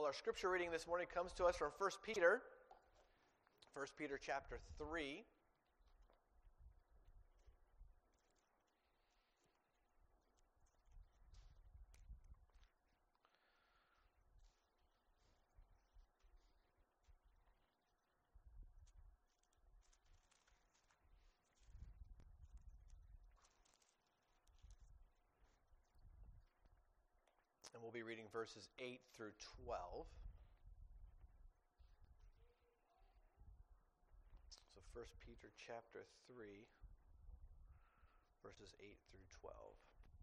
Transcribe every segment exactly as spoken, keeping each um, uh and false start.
Our scripture reading this morning comes to us from First Peter. First Peter chapter three. And we'll be reading verses eight through twelve. So First Peter chapter three, verses eight through twelve.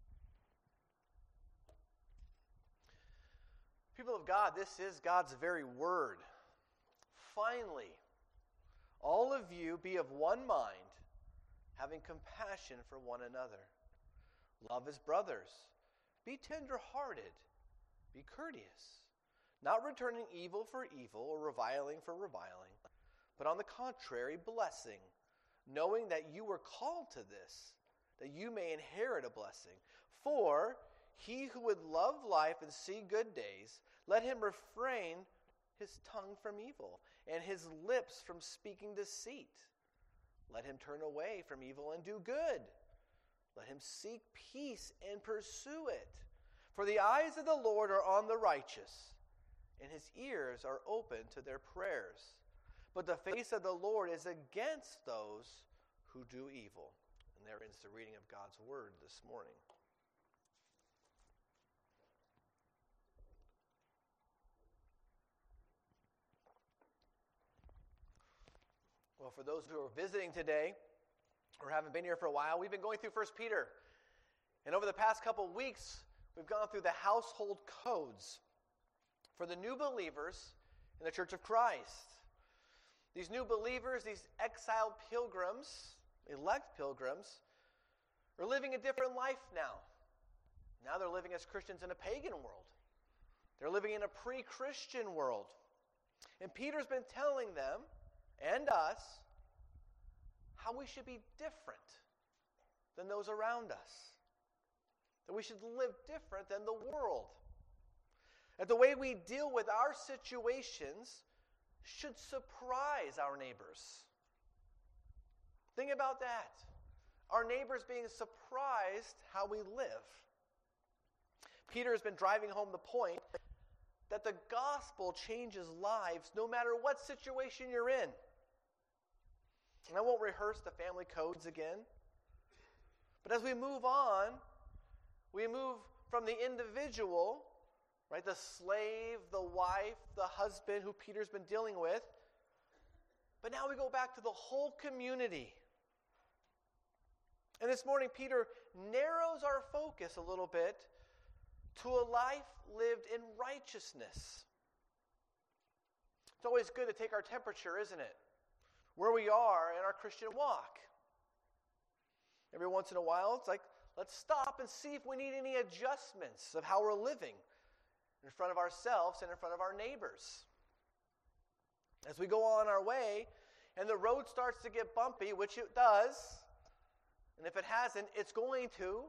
People of God, this is God's very word. Finally, all of you be of one mind, having compassion for one another. Love as brothers. Be tender-hearted. Be courteous, not returning evil for evil or reviling for reviling, but on the contrary, blessing, knowing that you were called to this, that you may inherit a blessing. For he who would love life and see good days, let him refrain his tongue from evil and his lips from speaking deceit. Let him turn away from evil and do good. Let him seek peace and pursue it. For the eyes of the Lord are on the righteous, and his ears are open to their prayers. But the face of the Lord is against those who do evil. And there ends the reading of God's word this morning. Well, for those who are visiting today, or haven't been here for a while, we've been going through First Peter. And over the past couple weeks, we've gone through the household codes for the new believers in the Church of Christ. These new believers, these exiled pilgrims, elect pilgrims, are living a different life now. Now they're living as Christians in a pagan world. They're living in a pre-Christian world. And Peter's been telling them, and us, how we should be different than those around us. That we should live different than the world. That the way we deal with our situations should surprise our neighbors. Think about that. Our neighbors being surprised how we live. Peter has been driving home the point that the gospel changes lives no matter what situation you're in. And I won't rehearse the family codes again. But as we move on, we move from the individual, right, the slave, the wife, the husband who Peter's been dealing with. But now we go back to the whole community. And this morning, Peter narrows our focus a little bit to a life lived in righteousness. It's always good to take our temperature, isn't it? Where we are in our Christian walk. Every once in a while, it's like, let's stop and see if we need any adjustments of how we're living in front of ourselves and in front of our neighbors. As we go on our way, and the road starts to get bumpy, which it does, and if it hasn't, it's going to,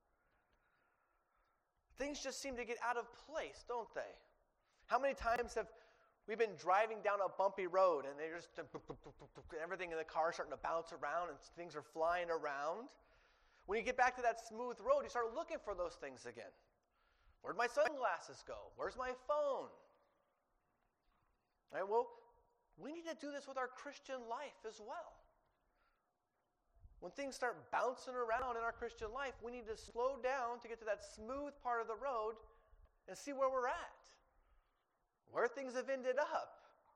things just seem to get out of place, don't they? How many times have we've been driving down a bumpy road and they're just everything in the car is starting to bounce around and things are flying around? When you get back to that smooth road, you start looking for those things again. Where'd my sunglasses go? Where's my phone? All right, well, we need to do this with our Christian life as well. When things start bouncing around in our Christian life, we need to slow down to get to that smooth part of the road and see where we're at, where things have ended up.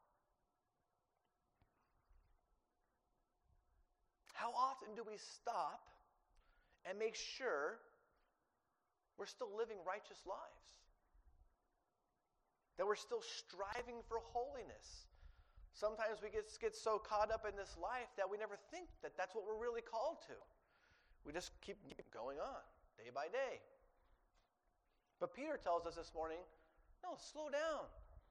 How often do we stop and make sure we're still living righteous lives? That we're still striving for holiness. Sometimes we get, get so caught up in this life that we never think that that's what we're really called to. We just keep, keep going on, day by day. But Peter tells us this morning, no, slow down.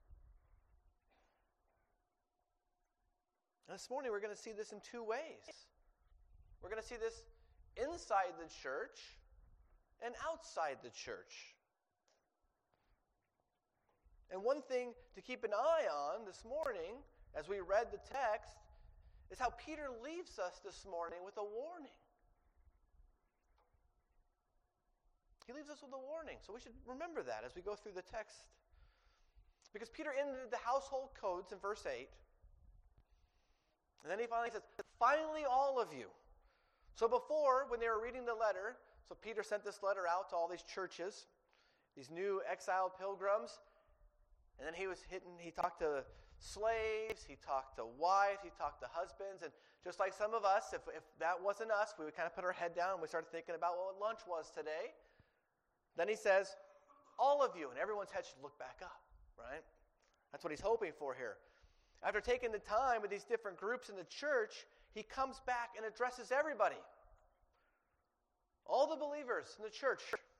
And this morning we're going to see this in two ways. We're going to see this inside the church and outside the church. And one thing to keep an eye on this morning, as we read the text, is how Peter leaves us this morning with a warning. He leaves us with a warning, so we should remember that as we go through the text. Because Peter ended the household codes in verse eight, and then he finally says, finally all of you. So before, when they were reading the letter, so Peter sent this letter out to all these churches, these new exiled pilgrims, and then he was hitting, he talked to slaves, he talked to wives, he talked to husbands, and just like some of us, if, if that wasn't us, we would kind of put our head down and we started thinking about what lunch was today. Then he says, all of you, and everyone's head should look back up, right? That's what he's hoping for here. After taking the time with these different groups in the church, he comes back and addresses everybody. All the believers in the church.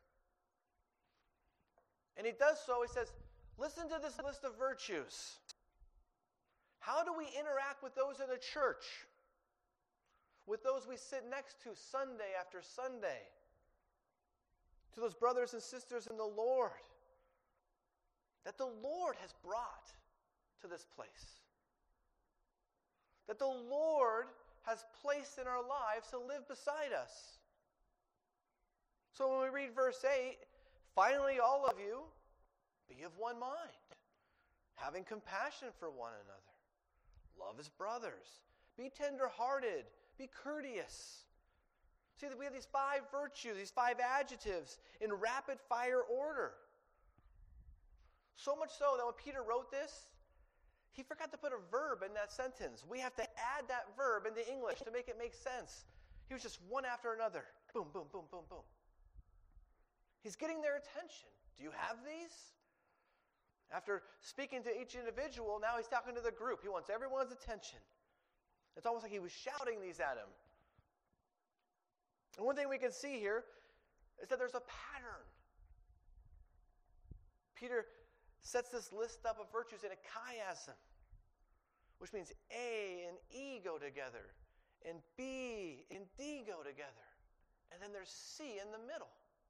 And he does so, he says, listen to this list of virtues. How do we interact with those in the church? With those we sit next to Sunday after Sunday? To those brothers and sisters in the Lord that the Lord has brought to this place. That the Lord has placed in our lives to live beside us. So when we read verse eight, finally all of you be of one mind, having compassion for one another. Love as brothers. Be tender-hearted. Be courteous. See, that we have these five virtues, these five adjectives in rapid-fire order. So much so that when Peter wrote this, he forgot to put a verb in that sentence. We have to add that verb into English to make it make sense. He was just one after another. Boom, boom, boom, boom, boom. He's getting their attention. Do you have these? After speaking to each individual, now he's talking to the group. He wants everyone's attention. It's almost like he was shouting these at him. And one thing we can see here is that there's a pattern. Peter sets this list up of virtues in a chiasm, which means A and E go together, and B and D go together, and then there's C in the middle.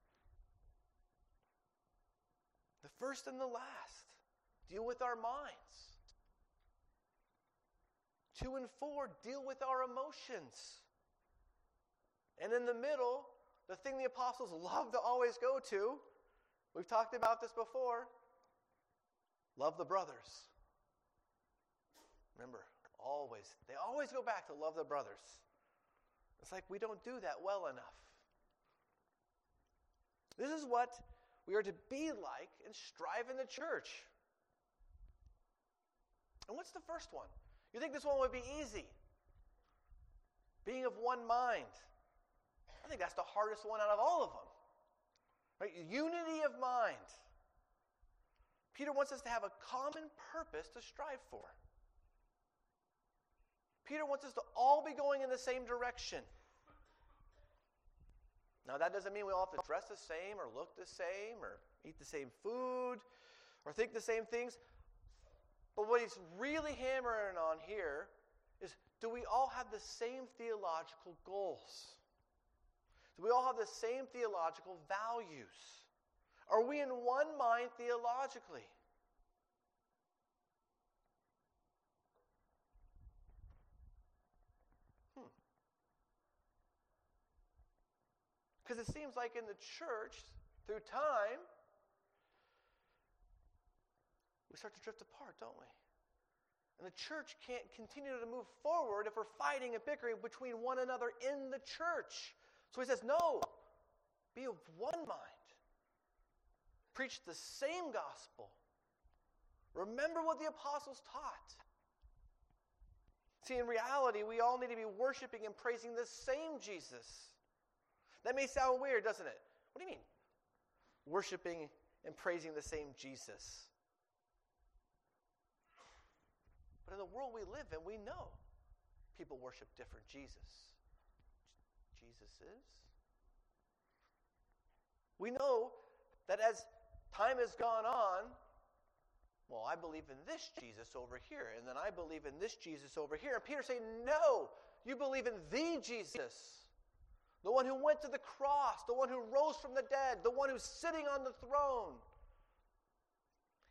The first and the last deal with our minds. Two and four deal with our emotions. And in the middle, the thing the apostles love to always go to, we've talked about this before, love the brothers. Remember, always, they always go back to love the brothers. It's like we don't do that well enough. This is what we are to be like and strive in the church. And what's the first one? You think this one would be easy? Being of one mind. I think that's the hardest one out of all of them. Right? Unity of mind. Peter wants us to have a common purpose to strive for. Peter wants us to all be going in the same direction. Now, that doesn't mean we all have to dress the same or look the same or eat the same food or think the same things. But what he's really hammering on here is, do we all have the same theological goals? Do we all have the same theological values? Are we in one mind theologically? Hmm. Because it seems like in the church, through time, we start to drift apart, don't we? And the church can't continue to move forward if we're fighting and bickering between one another in the church. So he says, no, be of one mind. Preach the same gospel. Remember what the apostles taught. See, in reality, we all need to be worshiping and praising the same Jesus. That may sound weird, doesn't it? What do you mean? Worshiping and praising the same Jesus. But in the world we live in, we know people worship different Jesus. Jesus is. We know that as time has gone on, well, I believe in this Jesus over here, and then I believe in this Jesus over here. And Peter's saying, no, you believe in the Jesus. The one who went to the cross, the one who rose from the dead, the one who's sitting on the throne.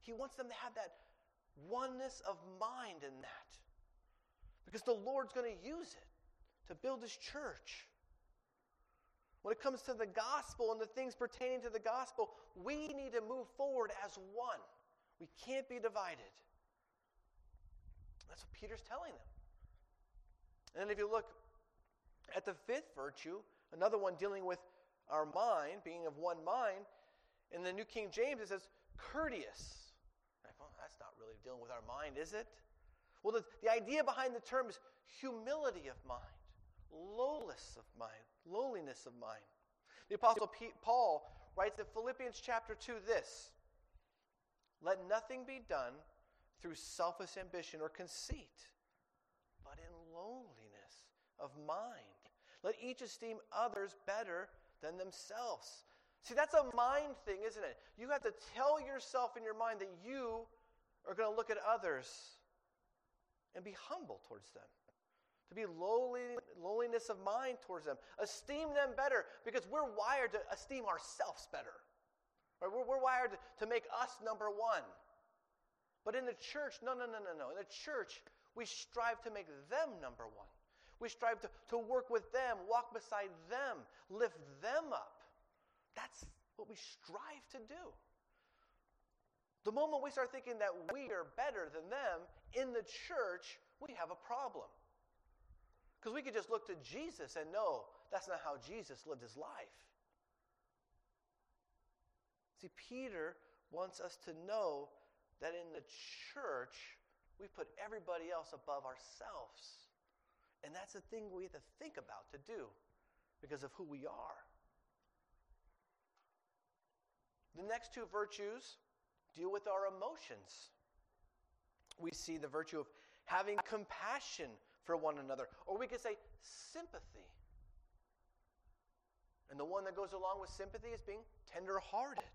He wants them to have that oneness of mind in that. Because the Lord's going to use it to build his church. When it comes to the gospel and the things pertaining to the gospel, we need to move forward as one. We can't be divided. That's what Peter's telling them. And if you look at the fifth virtue, another one dealing with our mind, being of one mind, in the New King James it says courteous. Well, that's not really dealing with our mind, is it? Well, the, the idea behind the term is humility of mind, lowliness of mind, lowliness of mind. The Apostle P- Paul writes in Philippians chapter two this, let nothing be done through selfish ambition or conceit, but in lowliness of mind. Let each esteem others better than themselves. See, that's a mind thing, isn't it? You have to tell yourself in your mind that you are going to look at others and be humble towards them. To be lowly, lowliness of mind towards them. Esteem them better, because we're wired to esteem ourselves better. Right? We're, we're wired to, to make us number one. But in the church, no, no, no, no, no. In the church, we strive to make them number one. We strive to, to work with them, walk beside them, lift them up. That's what we strive to do. The moment we start thinking that we are better than them in the church, we have a problem. Because we could just look to Jesus and know that's not how Jesus lived his life. See, Peter wants us to know that in the church, we put everybody else above ourselves. And that's the thing we have to think about to do because of who we are. The next two virtues deal with our emotions. We see the virtue of having compassion for one another, or we could say sympathy. And the one that goes along with sympathy is being tender-hearted.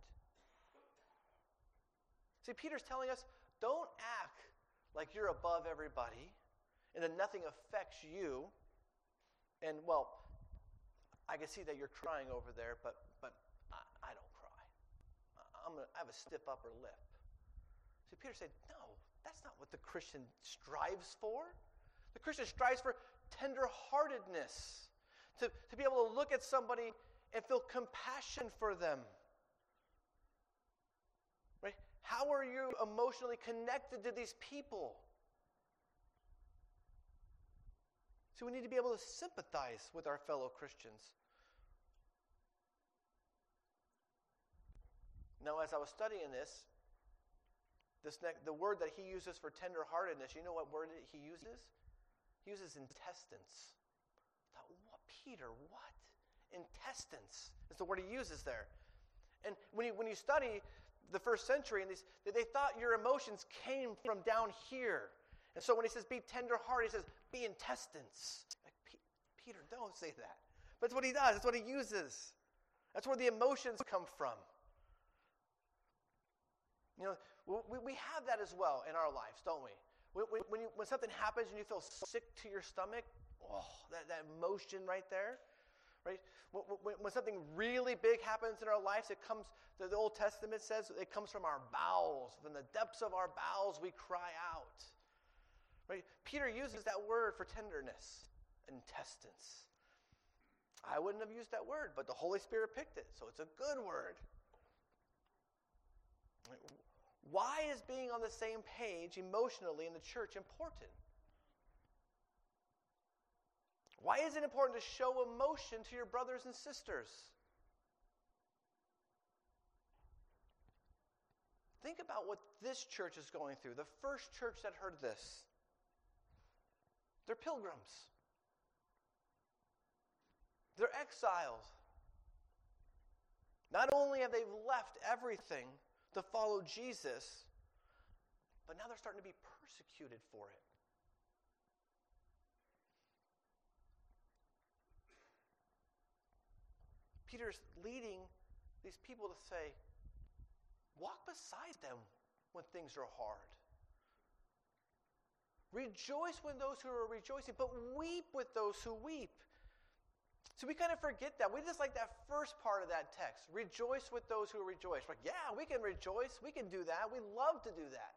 See, Peter's telling us, don't act like you're above everybody and that nothing affects you. And, well, I can see that you're crying over there, but but I, I don't cry. I'm gonna, I have a stiff upper lip. See, Peter said, no, that's not what the Christian strives for. The Christian strives for tender-heartedness, to, to be able to look at somebody and feel compassion for them. Right? How are you emotionally connected to these people? See, we need to be able to sympathize with our fellow Christians. Now, as I was studying this, this ne- the word that he uses for tender-heartedness, you know what word he uses? He uses intestines. I thought, what, Peter, what? Intestines is the word he uses there. And when you, when you study the first century, and these, they thought your emotions came from down here. And so when he says be tender-hearted, he says be intestines. Like, P- Peter, don't say that. But that's what he does. That's what he uses. That's where the emotions come from. You know, we, we have that as well in our lives, don't we? When, when, you, when something happens and you feel sick to your stomach, oh, that, that emotion right there, right? When, when, when something really big happens in our lives, it comes, the, the Old Testament says it comes from our bowels. From the depths of our bowels, we cry out. Right? Peter uses that word for tenderness, intestines. I wouldn't have used that word, but the Holy Spirit picked it, so it's a good word. Why is being on the same page emotionally in the church important? Why is it important to show emotion to your brothers and sisters? Think about what this church is going through. The first church that heard this. They're pilgrims. They're exiles. Not only have they left everything to follow Jesus, but now they're starting to be persecuted for it. Peter's leading these people to say, walk beside them when things are hard. Rejoice with those who are rejoicing, but weep with those who weep. So we kind of forget that. We just like that first part of that text. Rejoice with those who rejoice. Like, yeah, we can rejoice. We can do that. We love to do that.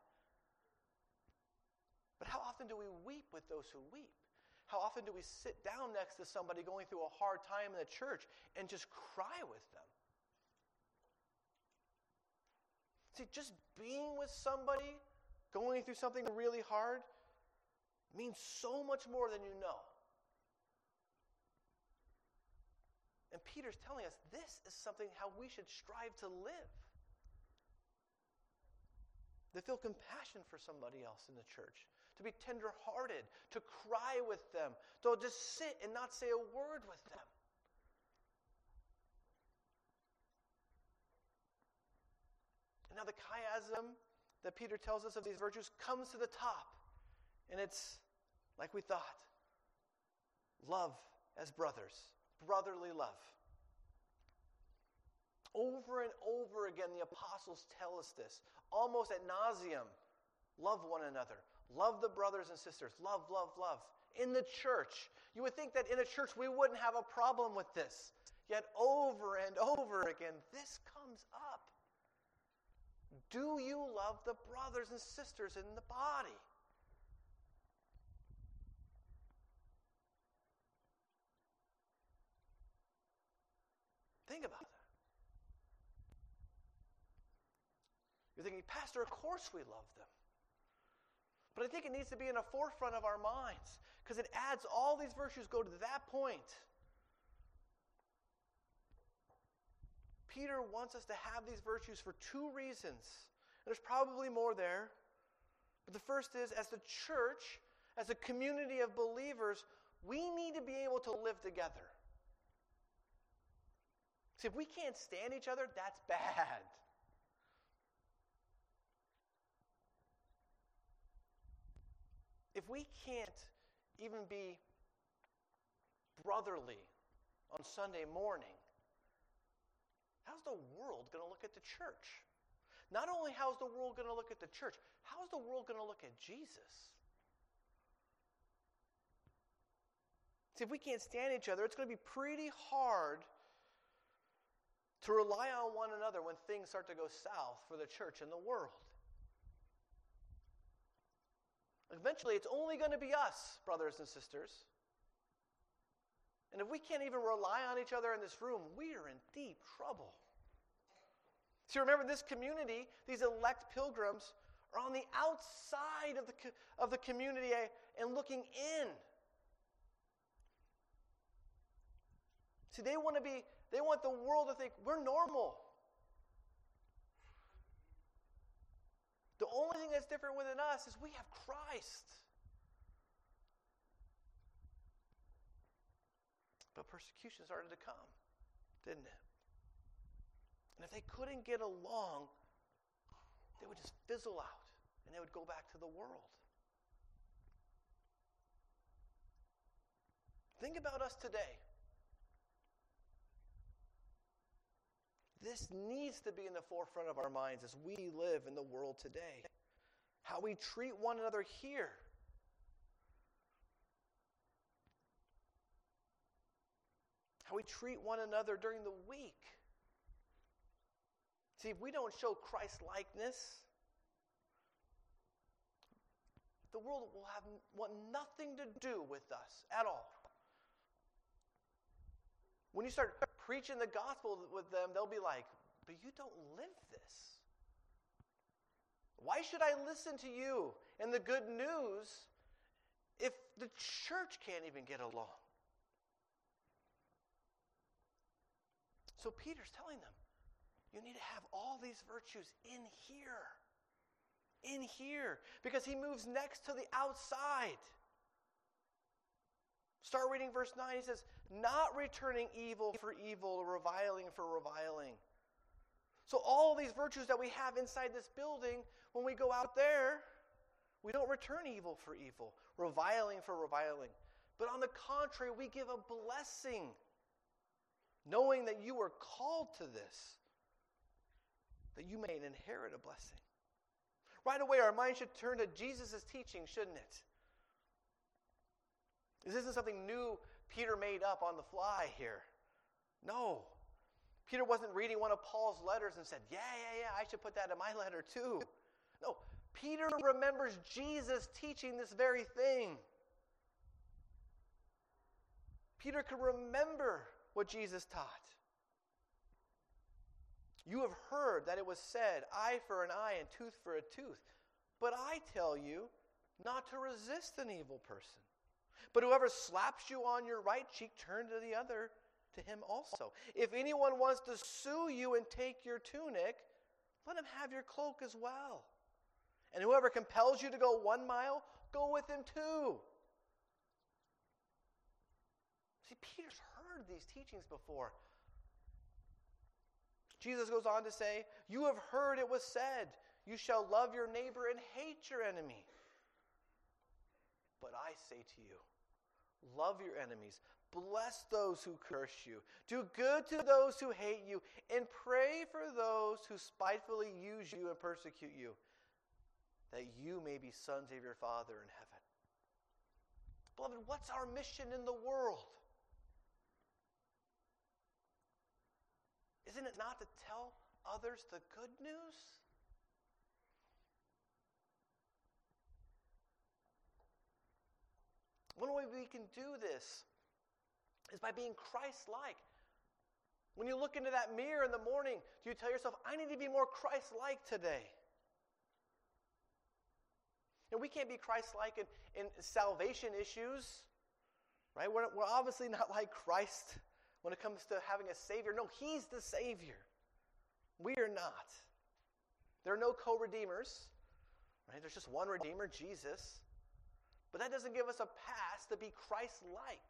But how often do we weep with those who weep? How often do we sit down next to somebody going through a hard time in the church and just cry with them? See, just being with somebody going through something really hard means so much more than you know. And Peter's telling us this is something how we should strive to live. To feel compassion for somebody else in the church. To be tender-hearted. To cry with them. To just sit and not say a word with them. And now the chiasm that Peter tells us of these virtues comes to the top. And it's like we thought. Love as brothers. Brotherly love. Over and over again, the apostles tell us this, almost ad nauseum. Love one another. Love the brothers and sisters. Love, love, love. In the church. You would think that in a church we wouldn't have a problem with this. Yet over and over again, this comes up. Do you love the brothers and sisters in the body? Think about that. You're thinking, Pastor, of course we love them. But I think it needs to be in the forefront of our minds because it adds all these virtues go to that point. Peter wants us to have these virtues for two reasons. There's probably more there. But the first is, as the church, as a community of believers, we need to be able to live together. See, if we can't stand each other, that's bad. If we can't even be brotherly on Sunday morning, how's the world going to look at the church? Not only how's the world going to look at the church, how's the world going to look at Jesus? See, if we can't stand each other, it's going to be pretty hard to rely on one another when things start to go south for the church and the world. Eventually, it's only going to be us, brothers and sisters. And if we can't even rely on each other in this room, we are in deep trouble. See, remember, this community, these elect pilgrims, are on the outside of the, of the community and looking in. See, they want to be, they want the world to think we're normal. The only thing that's different within us is we have Christ. But persecution started to come, didn't it? And if they couldn't get along, they would just fizzle out and they would go back to the world. Think about us today. This needs to be in the forefront of our minds as we live in the world today. How we treat one another here. How we treat one another during the week. See, if we don't show Christ-likeness, the world will have want nothing to do with us at all. When you start preaching the gospel with them, they'll be like, but you don't live this. Why should I listen to you and the good news if the church can't even get along? So Peter's telling them, you need to have all these virtues in here. In here. Because he moves next to the outside. Start reading verse nine. He says, not returning evil for evil, or reviling for reviling. So all these virtues that we have inside this building, when we go out there, we don't return evil for evil, reviling for reviling. But on the contrary, we give a blessing, knowing that you are called to this, that you may inherit a blessing. Right away, our mind should turn to Jesus' teaching, shouldn't it? This isn't something new Peter made up on the fly here. No. Peter wasn't reading one of Paul's letters and said, yeah, yeah, yeah, I should put that in my letter too. No, Peter remembers Jesus teaching this very thing. Peter could remember what Jesus taught. You have heard that it was said, eye for an eye and tooth for a tooth. But I tell you not to resist an evil person. But whoever slaps you on your right cheek, turn to the other to him also. If anyone wants to sue you and take your tunic, let him have your cloak as well. And whoever compels you to go one mile, go with him two. See, Peter's heard these teachings before. Jesus goes on to say, you have heard it was said, you shall love your neighbor and hate your enemy. But I say to you, love your enemies, bless those who curse you, do good to those who hate you, and pray for those who spitefully use you and persecute you, that you may be sons of your Father in heaven. Beloved, what's our mission in the world? Isn't it not to tell others the good news? One way we can do this is by being Christ-like. When you look into that mirror in the morning, do you tell yourself, I need to be more Christ-like today? And we can't be Christ-like in, in salvation issues, right? We're, we're obviously not like Christ when it comes to having a Savior. No, He's the Savior. We are not. There are no co-redeemers, right? There's just one Redeemer, Jesus. But that doesn't give us a pass to be Christ-like.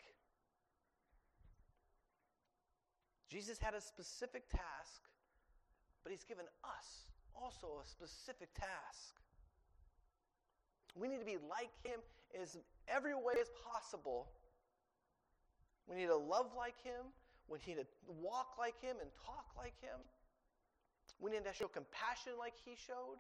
Jesus had a specific task, but He's given us also a specific task. We need to be like Him in as every way as possible. We need to love like Him. We need to walk like Him and talk like Him. We need to show compassion like He showed.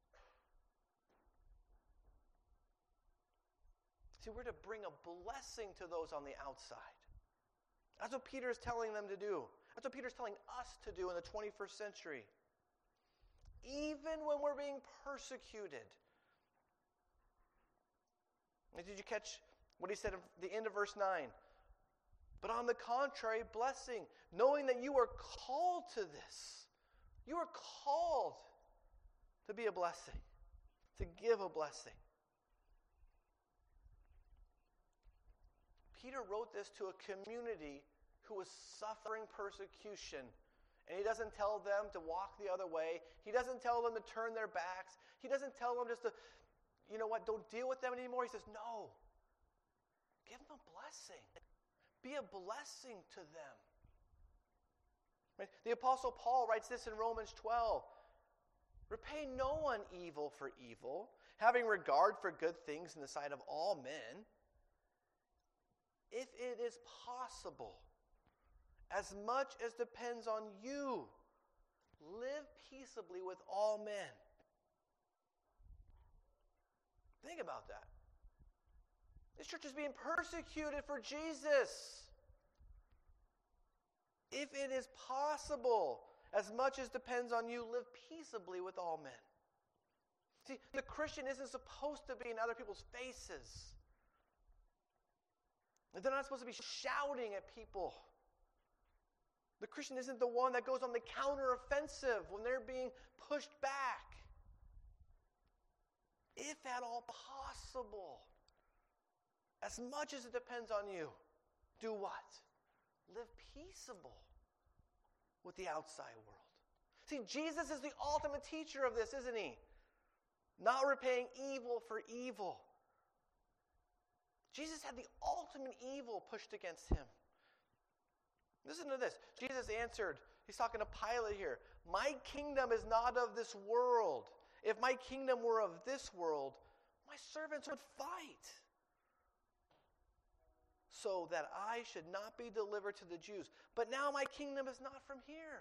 See, we're to bring a blessing to those on the outside. That's what Peter is telling them to do. That's what Peter's telling us to do in the twenty-first century. Even when we're being persecuted. Did you catch what he said at the end of verse nine? But on the contrary, blessing, knowing that you are called to this. You are called to be a blessing, to give a blessing. Peter wrote this to a community who was suffering persecution. And he doesn't tell them to walk the other way. He doesn't tell them to turn their backs. He doesn't tell them just to, you know what, don't deal with them anymore. He says, no. Give them a blessing. Be a blessing to them. Right? The Apostle Paul writes this in Romans twelve. Repay no one evil for evil, having regard for good things in the sight of all men. If it is possible, as much as depends on you, live peaceably with all men. Think about that. This church is being persecuted for Jesus. If it is possible, as much as depends on you, live peaceably with all men. See, the Christian isn't supposed to be in other people's faces. They're not supposed to be shouting at people. The Christian isn't the one that goes on the counter-offensive when they're being pushed back. If at all possible, as much as it depends on you, do what? Live peaceable with the outside world. See, Jesus is the ultimate teacher of this, isn't He? Not repaying evil for evil. Jesus had the ultimate evil pushed against Him. Listen to this. Jesus answered, He's talking to Pilate here, my kingdom is not of this world. If my kingdom were of this world, my servants would fight, so that I should not be delivered to the Jews. But now my kingdom is not from here.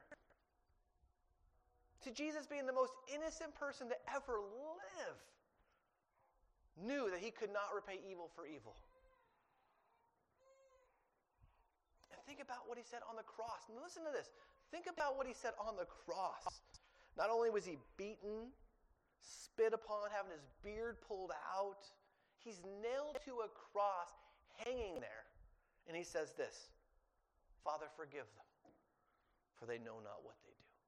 See, Jesus, being the most innocent person to ever live, knew that He could not repay evil for evil. think about what he said on the cross. And listen to this. Think about what he said on the cross. Not only was he beaten, spit upon, having his beard pulled out, he's nailed to a cross, hanging there. And he says this, Father, forgive them, for they know not what they do.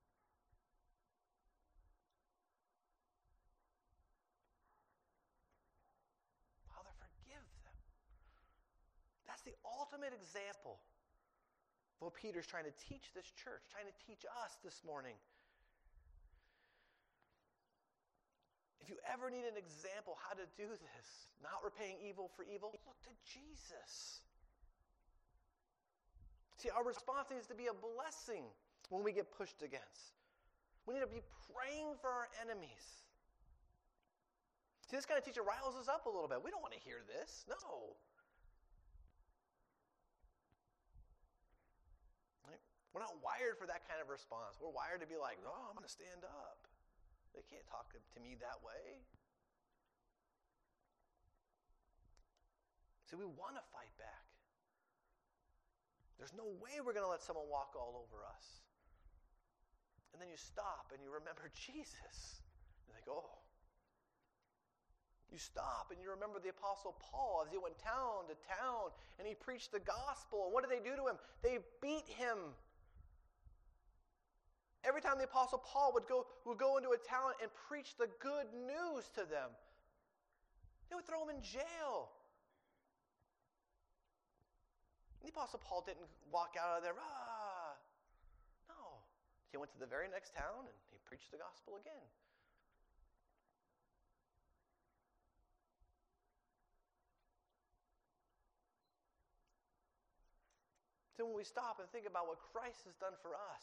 Father, forgive them. That's the ultimate example of what Peter's trying to teach this church, trying to teach us this morning. If you ever need an example how to do this, not repaying evil for evil, look to Jesus. See, our response needs to be a blessing when we get pushed against. We need to be praying for our enemies. See, this kind of teacher riles us up a little bit. We don't want to hear this. No. Right? We're not wired for that kind of response. We're wired to be like, no, I'm going to stand up. They can't talk to me that way. See, we want to fight back. There's no way we're going to let someone walk all over us. And then you stop and you remember Jesus. You think, oh. You stop and you remember the Apostle Paul as he went town to town and he preached the gospel. And what did they do to him? They beat him. Every time the Apostle Paul would go, would go into a town and preach the good news to them, they would throw him in jail. The Apostle Paul didn't walk out of there, ah. No. He went to the very next town and he preached the gospel again. So when we stop and think about what Christ has done for us,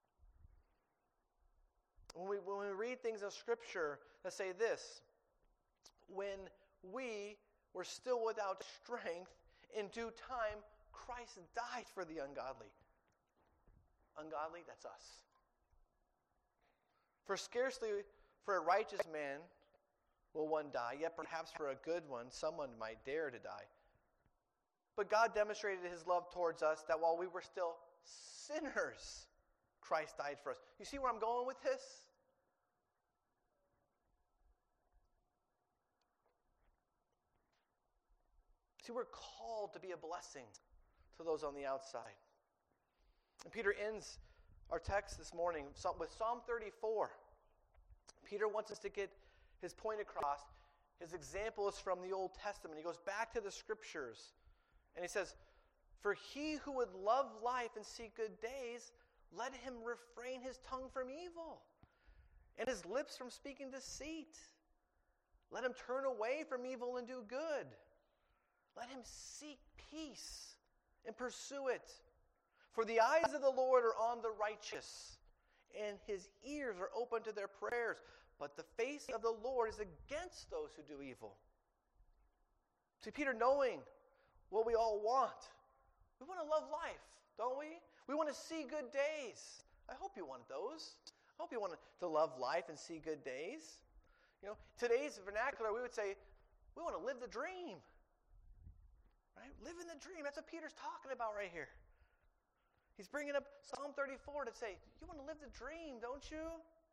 when we, when we read things in Scripture that say this, when we were still without strength, in due time, Christ died for the ungodly. Ungodly, that's us. For scarcely for a righteous man will one die, yet perhaps for a good one, someone might dare to die. But God demonstrated his love towards us that while we were still sinners, Christ died for us. You see where I'm going with this? See, we're called to be a blessing to those on the outside. And Peter ends our text this morning with Psalm thirty-four. Peter wants us to get his point across. His example is from the Old Testament. He goes back to the Scriptures. And he says, for he who would love life and see good days, let him refrain his tongue from evil and his lips from speaking deceit. Let him turn away from evil and do good. Let him seek peace and pursue it. For the eyes of the Lord are on the righteous, and his ears are open to their prayers. But the face of the Lord is against those who do evil. See, Peter, knowing what we all want, we want to love life, don't we? We want to see good days. I hope you want those. I hope you want to love life and see good days. You know, today's vernacular, we would say, we want to live the dream. Right? Living the dream. That's what Peter's talking about right here. He's bringing up Psalm thirty-four to say, you want to live the dream, don't you?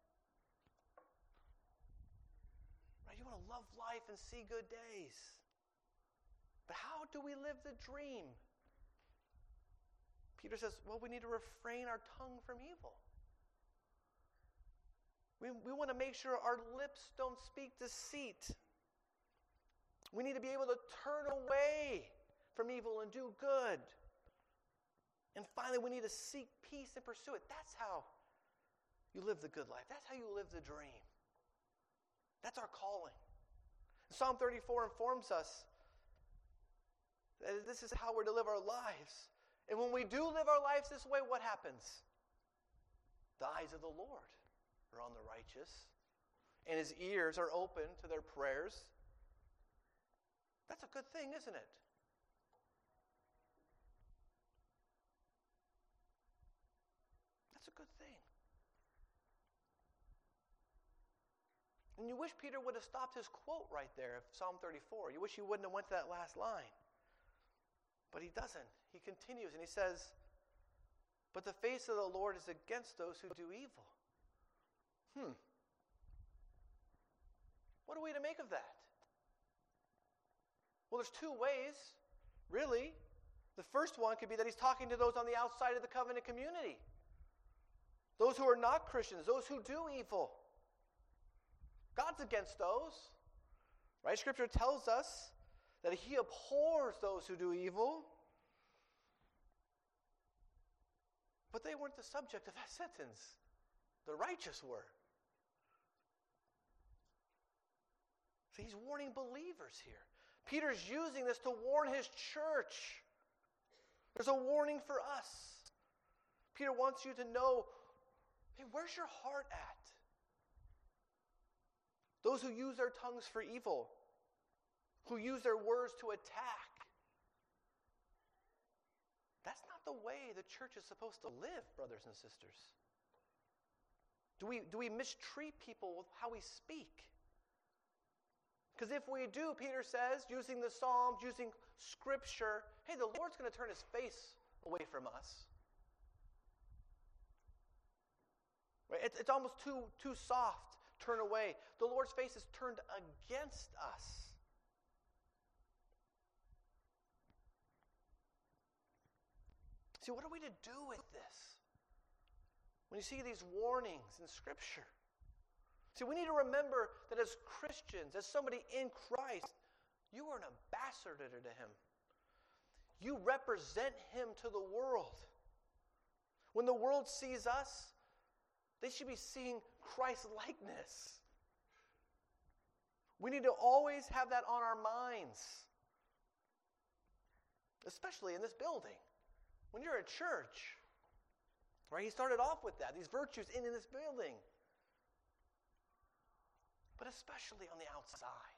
Right? You want to love life and see good days. But how do we live the dream? Peter says, well, we need to refrain our tongue from evil. We, we want to make sure our lips don't speak deceit. We need to be able to turn away from evil and do good. And finally, we need to seek peace and pursue it. That's how you live the good life. That's how you live the dream. That's our calling. Psalm thirty-four informs us that this is how we're to live our lives. And when we do live our lives this way, what happens? The eyes of the Lord are on the righteous, and his ears are open to their prayers. That's a good thing, isn't it? That's a good thing. And you wish Peter would have stopped his quote right there of Psalm thirty-four. You wish he wouldn't have went to that last line. But he doesn't. He continues and he says, but the face of the Lord is against those who do evil. Hmm. What are we to make of that? Well, there's two ways, really. The first one could be that he's talking to those on the outside of the covenant community. Those who are not Christians, those who do evil. God's against those. Right? Scripture tells us that he abhors those who do evil. But they weren't the subject of that sentence. The righteous were. So he's warning believers here. Peter's using this to warn his church. There's a warning for us. Peter wants you to know, hey, where's your heart at? Those who use their tongues for evil, who use their words to attack. That's not the way the church is supposed to live, brothers and sisters. Do we, do we mistreat people with how we speak? Because if we do, Peter says, using the Psalms, using Scripture, hey, the Lord's going to turn his face away from us. Right? It's, it's almost too, too soft. Turn away. The Lord's face is turned against us. See, what are we to do with this? When you see these warnings in Scripture. See, we need to remember that as Christians, as somebody in Christ, you are an ambassador to him. You represent him to the world. When the world sees us, they should be seeing Christ-likeness. We need to always have that on our minds. Especially in this building. When you're at church. Right? He started off with that. These virtues in, in this building. But especially on the outside.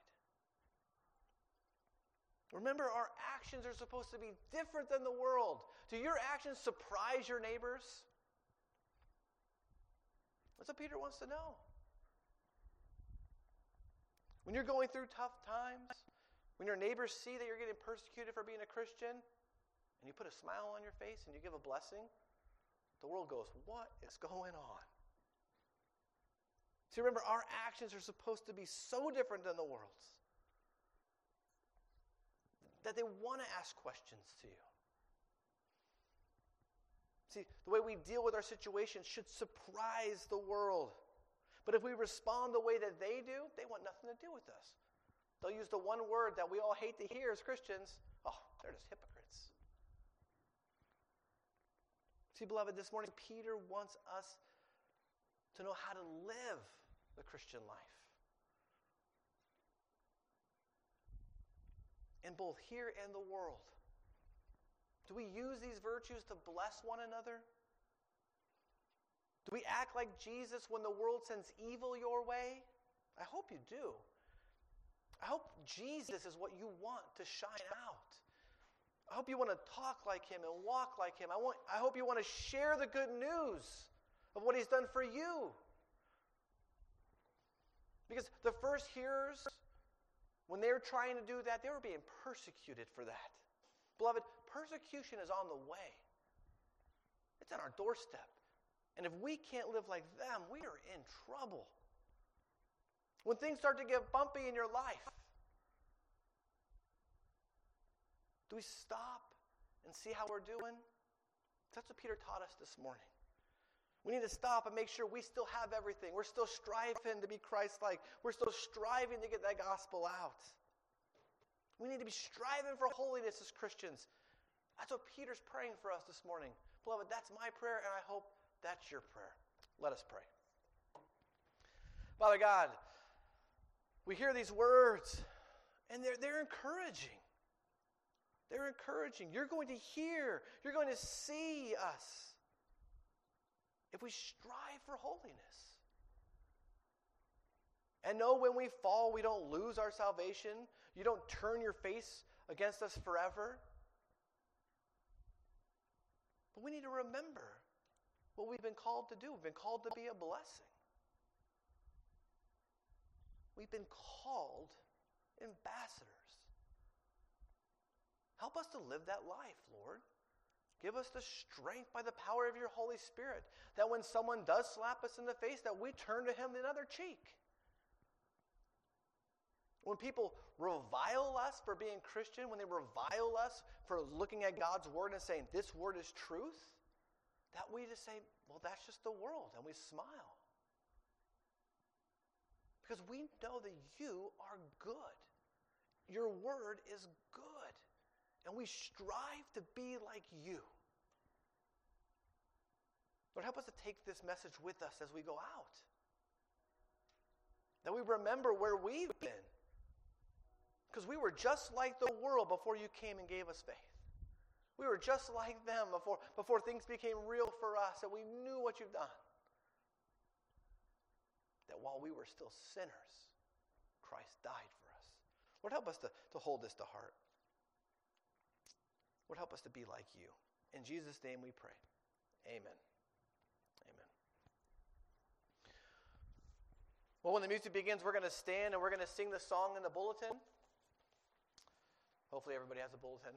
Remember, our actions are supposed to be different than the world. Do your actions surprise your neighbors? That's what Peter wants to know. When you're going through tough times, when your neighbors see that you're getting persecuted for being a Christian, and you put a smile on your face and you give a blessing, the world goes, what is going on? See, remember, our actions are supposed to be so different than the world's that they want to ask questions to you. See, the way we deal with our situations should surprise the world. But if we respond the way that they do, they want nothing to do with us. They'll use the one word that we all hate to hear as Christians. Oh, they're just hypocrites. See, beloved, this morning Peter wants us to know how to live the Christian life. In both here and the world. Do we use these virtues to bless one another? Do we act like Jesus when the world sends evil your way? I hope you do. I hope Jesus is what you want to shine out. I hope you want to talk like him and walk like him. I want, I hope you want to share the good news of what he's done for you. Because the first hearers, when they were trying to do that, they were being persecuted for that. Beloved, persecution is on the way. It's on our doorstep. And if we can't live like them, we are in trouble. When things start to get bumpy in your life, do we stop and see how we're doing? That's what Peter taught us this morning. We need to stop and make sure we still have everything. We're still striving to be Christ-like. We're still striving to get that gospel out. We need to be striving for holiness as Christians. That's what Peter's praying for us this morning. Beloved, that's my prayer, and I hope that's your prayer. Let us pray. Father God, we hear these words, and they're, they're encouraging. They're encouraging. You're going to hear. You're going to see us if we strive for holiness. And know when we fall, we don't lose our salvation. You don't turn your face against us forever. But we need to remember what we've been called to do. We've been called to be a blessing. We've been called ambassadors. Help us to live that life, Lord. Give us the strength by the power of your Holy Spirit, that when someone does slap us in the face, that we turn to him the other cheek. When people revile us for being Christian, when they revile us for looking at God's word and saying, this word is truth, that we just say, well, that's just the world, and we smile. Because we know that you are good. Your word is good. And we strive to be like you. Lord, help us to take this message with us as we go out. That we remember where we've been. Because we were just like the world before you came and gave us faith. We were just like them before, before things became real for us, that we knew what you've done. That while we were still sinners, Christ died for us. Lord, help us to, to hold this to heart. Lord, help us to be like you. In Jesus' name we pray. Amen. Amen. Well, when the music begins, we're going to stand and we're going to sing the song in the bulletin. Hopefully everybody has a bulletin.